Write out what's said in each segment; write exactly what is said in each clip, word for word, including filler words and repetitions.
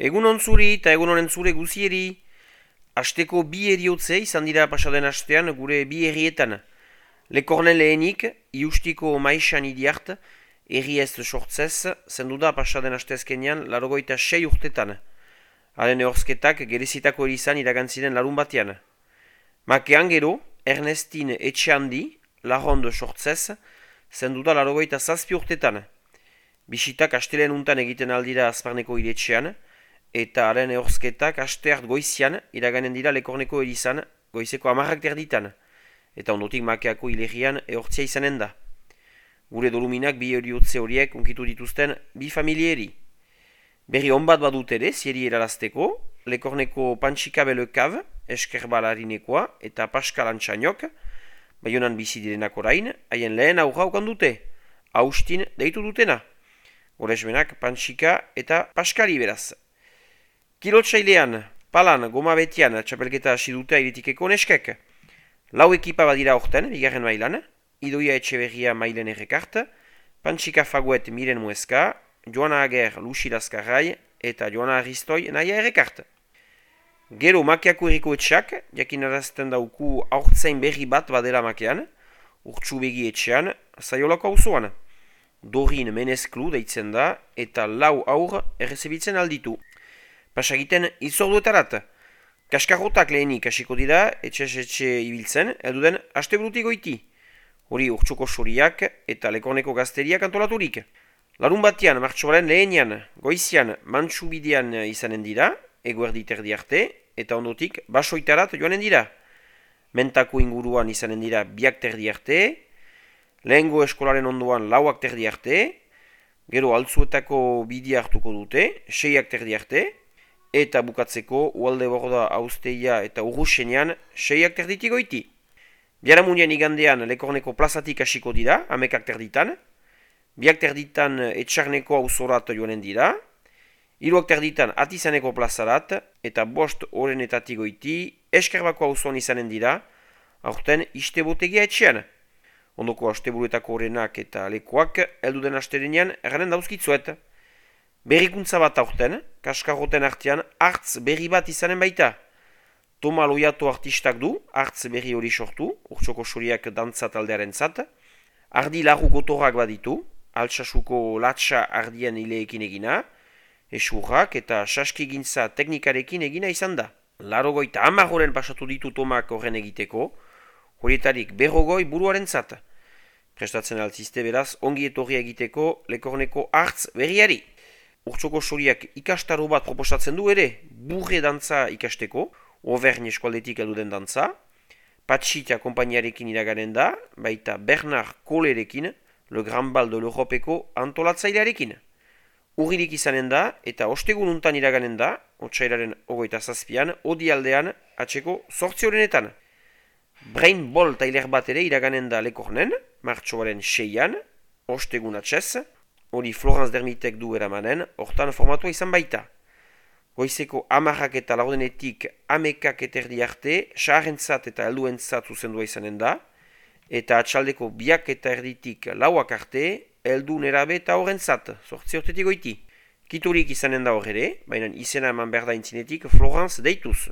Egun on zuri eta egun honen zure guzieri. Asteko bi eriotze izan dira pasaden astean gure bi herrietan. Lekornen lehenik, iustiko maisan idiart, erri ez sortzez, zendu da pasaden astezkenean larogoita sei urtetan. Haren ehorzketak gerezitako erizan iragantzinen larun batean. Makean gero, Ernestine Etxeandi, larrondo sortzez, zendu da larogoita zazpi urtetan. Bisitak astelen untan egiten aldira azparneko iretxean, eta haren ehorzketak asteart goizian iraganen dira Lekorneko erizan goizeko amarrak terditan, eta ondotik makeako hilerrian ehortzia izanen da. Gure doluminak bi horiotze horiek unkitu dituzten bi familieri. Berri on bat badut ere, zieri erarazteko, Lekorneko Pantxika Belekav, eskerbalaarinekoa, eta Pascal Antxainok, Baionan bizi direnak orain, haien lehen aurra ukan dute, Austin deitu dutena. Goresbenak Pantxika eta Pascali beraz. Kilotsailean, palan, goma betian, txapelketa hasi dute airetikeko neskek. Lau ekipa badira orten, bigarren mailan, Idoia Etxeberria mailen errekart, Pantxika Faguet Miren Mueska, Joana Ager Lusi Laskarrai eta Joana Aristoi naia errekart. Gero makeako erriko etxeak, jakin arazten dauku aurtzain berri bat badela makean, urtsu begi etxean, zaiolako auzoan. Dorin Menesklu deitzen da eta lau aur errezebitzen alditu. Pasagiten izorduetarat. Kaskarrotak lehenik hasiko dira, etxe-etxe ibiltzen, elduden haste burutik goiti. Hori urtsuko soriak eta Lekorneko gazteriak antolaturik. Larun batean, martxoaren lehenian, goizian, mantsu bidean izanen dira, eguerdi terdi arte, eta ondotik basoitarat joanen dira. Mentako inguruan izanen dira biak terdi arte, lehengo eskolaren ondoan lauak terdi arte, gero altzuetako bidea hartuko dute, seiak terdi arte, eta bukatzeko ualde borda austeia eta urrusenean seiak terditik goiti. Biaramunian igandean Lekorneko plazatik hasiko dira, amekak terditan, biak terditan etxarneko auzorat joanen dira, hiruak terditan atizaneko plazarat, eta bost orenetatik goiti, eskerbako auzoan izanen dira, aurten istebotegia etxean. Ondoko asteburuetako orenak eta lekoak elduden asterenean erranen dauzkitzuet. Berrikuntza bat aurten, kaskarroten artean hartz berri bat izanen baita. Toma Loiato artistak du, hartz berri hori sortu, urtsoko soriak dantza taldearen zat. Ardi larru gotorrak baditu, Altsasuko latxa ardien hileekin egina, esurrak eta saskigintza teknikarekin egina izan da. Larogoita hamar horren pasatu ditu Tomak horren egiteko, horietarik berrogoi buruaren zat. Prestatzen altzizte beraz, ongi etorria egiteko Lekorneko hartz berriari. Urtsoko soriak ikastaro bat proposatzen du ere, burre dantza ikasteko, Auvergne eskualdetik elduden dantza, Patxitia konpainiarekin iraganen da, baita Bernard Kohlerekin, Le Grand Bal de l'Europeko antolatzailearekin. Urririk izanen da, eta ostegun untan iraganen da, otsairaren ogoita zazpian, odi aldean, atseko sortzi horrenetan. Brain Ball tailer bat ere iraganen da Lekornen, martxoaren seian, ostegun atsez, hori Florence Dermitek du eramanen, hortan formatua izan baita. Goizeko amarrak eta laudenetik amekak eterdi arte, saharentzat eta helduentzat zuzendua izanen da, eta atxaldeko biak eta erditik lauak arte, heldu nerabe eta horrentzat, sortzi hortetik goiti. Kiturik izanen da horre, baina izena eman behar da intzinetik Florence deituz.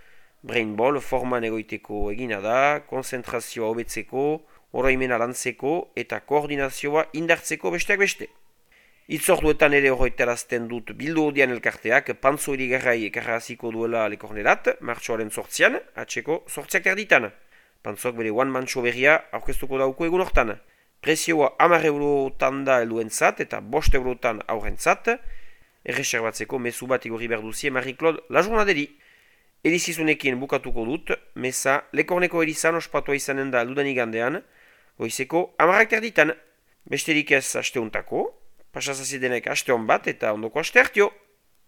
Brain Ball forman egoiteko egina da, konzentrazioa hobetzeko, oroimena lantzeko eta koordinazioa indartzeko besteak beste. Itzorduetan ere horretarazten dut bildu odian elkarteak pantzo irigarrai ekarraziko duela Lekornerat, martxoaren sortzian, atseko sortziak terditan. Pantzok bere one mantxo berria aurkeztuko dauko egun hortan. Prezioa hamar eurotan da helduentzat eta bost eurotan aurrentzat, erreserbatzeko mezu bat igorri berduzie Marie-Claude Lajournaderi. Edizizunekin bukatuko dut, meza Lekorneko erizan ospatua izanen da heldudan igandean, goizeko hamarrak terditan. Besterik ez asteuntako, pasazazidenek aste hon bat eta ondoko aste hartio.